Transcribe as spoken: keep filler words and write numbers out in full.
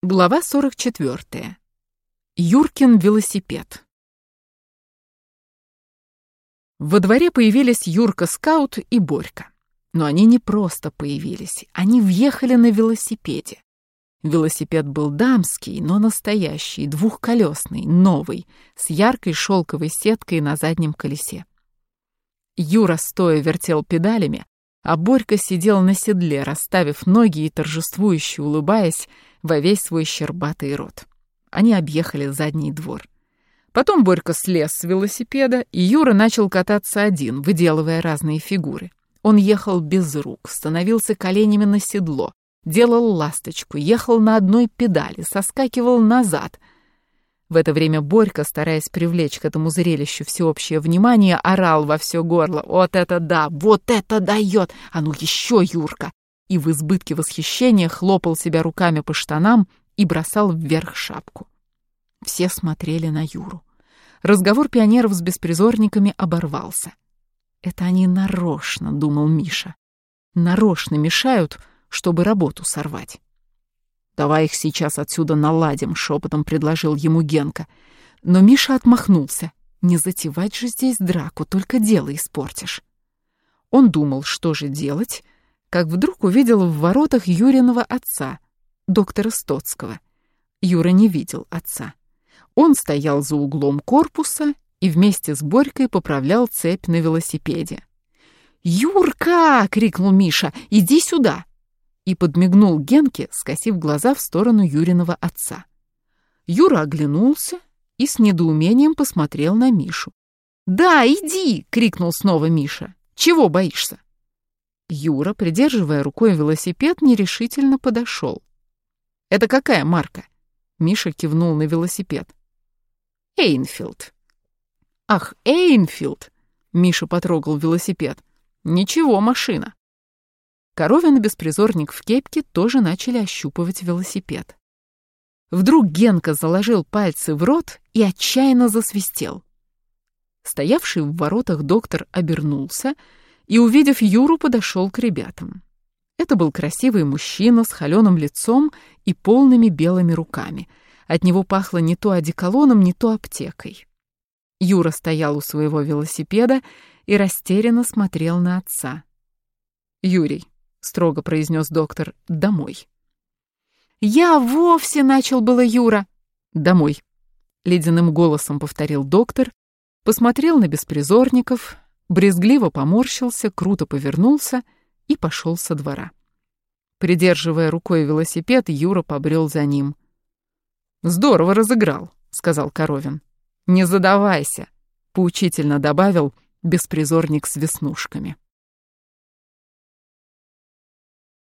Глава сорок четвёртая. Юркин велосипед. Во дворе появились Юрка-скаут и Борька. Но они не просто появились, они въехали на велосипеде. Велосипед был дамский, но настоящий, двухколесный, новый, с яркой шелковой сеткой на заднем колесе. Юра стоя вертел педалями, а Борька сидел на седле, расставив ноги и торжествующе улыбаясь во весь свой щербатый рот. Они объехали задний двор. Потом Борька слез с велосипеда, и Юра начал кататься один, выделывая разные фигуры. Он ехал без рук, становился коленями на седло, делал ласточку, ехал на одной педали, соскакивал назад. В это время Борька, стараясь привлечь к этому зрелищу всеобщее внимание, орал во все горло: «Вот это да! Вот это дает! А ну еще, Юрка!» И в избытке восхищения хлопал себя руками по штанам и бросал вверх шапку. Все смотрели на Юру. Разговор пионеров с беспризорниками оборвался. «Это они нарочно», — думал Миша. «Нарочно мешают, чтобы работу сорвать». «Давай их сейчас отсюда наладим», — шепотом предложил ему Генка. Но Миша отмахнулся. «Не затевать же здесь драку, только дело испортишь». Он думал, что же делать, как вдруг увидел в воротах Юриного отца, доктора Стоцкого. Юра не видел отца. Он стоял за углом корпуса и вместе с Борькой поправлял цепь на велосипеде. «Юрка!» — крикнул Миша. «Иди сюда!» И подмигнул Генке, скосив глаза в сторону Юриного отца. Юра оглянулся и с недоумением посмотрел на Мишу. «Да, иди!» — крикнул снова Миша. «Чего боишься?» Юра, придерживая рукой велосипед, нерешительно подошел. «Это какая марка?» Миша кивнул на велосипед. «Эйнфилд». «Ах, Эйнфилд!» Миша потрогал велосипед. «Ничего, машина». Коровин и беспризорник в кепке тоже начали ощупывать велосипед. Вдруг Генка заложил пальцы в рот и отчаянно засвистел. Стоявший в воротах доктор обернулся и, увидев Юру, подошел к ребятам. Это был красивый мужчина с холеным лицом и полными белыми руками. От него пахло не то одеколоном, не то аптекой. Юра стоял у своего велосипеда и растерянно смотрел на отца. «Юрий», — строго произнес доктор, — «домой». «Я вовсе», — начал было Юра. «Домой», — ледяным голосом повторил доктор, посмотрел на беспризорников, брезгливо поморщился, круто повернулся и пошел со двора. Придерживая рукой велосипед, Юра побрел за ним. «Здорово разыграл», — сказал Коровин. «Не задавайся», — поучительно добавил беспризорник с веснушками.